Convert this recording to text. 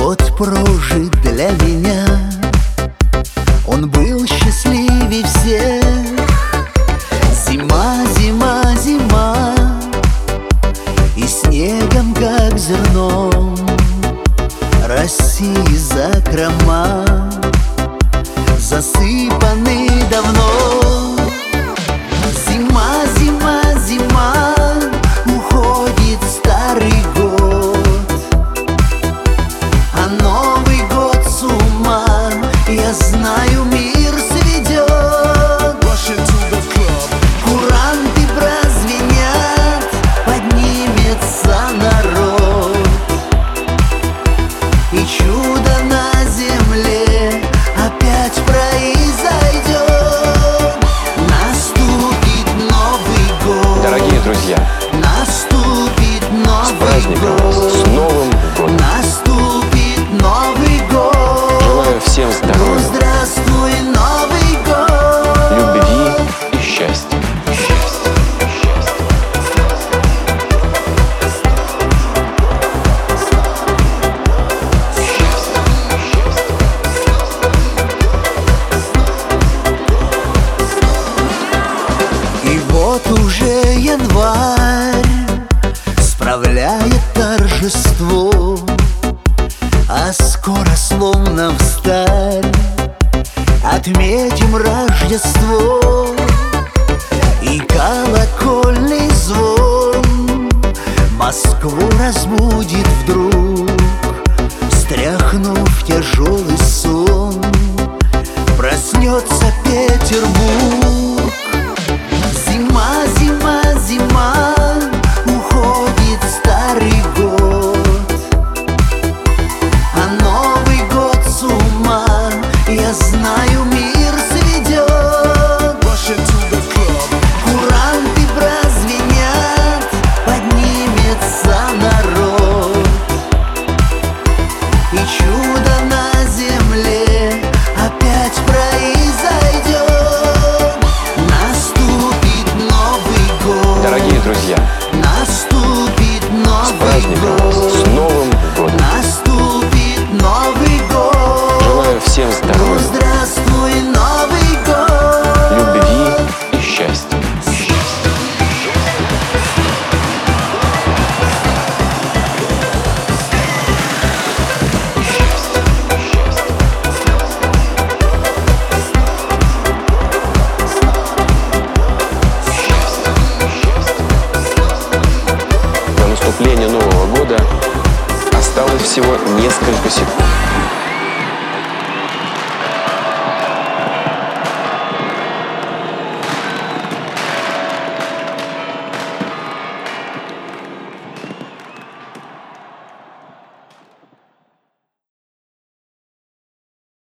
Год прожит для меня, он был счастливей всех. Зима, зима, зима, и снегом, как зерном, России закрома засыпаны давно. Зима, зима, зима, уходит старый год, а Новый год с ума, я знаю, мир сведет. Куранты прозвенят, поднимется народ, и чудо на земле опять произойдет. Наступит Новый год, Дорогие друзья, наступит Новый праздником, год, с Новым годом! наступит Новый год. Желаю всем Ну, здоровья, здравствуй, Новый год, любви и счастья. И вот уже январь справляет торжество, а скоро словно встарь отметим Рождество. И колокольный звон Москву разбудит вдруг, стряхнув тяжелый сон, проснется Петербург. Зима, зима, зима, уходит старый год, а Новый год с ума, я знаю, мир сведет. Куранты прозвенят, поднимется народ, и чудо на земле опять произойдет. Наступит Новый год, Дорогие друзья, наступит Новый праздником, год, с Новым годом! наступит Новый год. Желаю всем Ну, здоровья, здравствуй, Новый год, любви и счастья. До наступления Нового года осталось всего несколько секунд.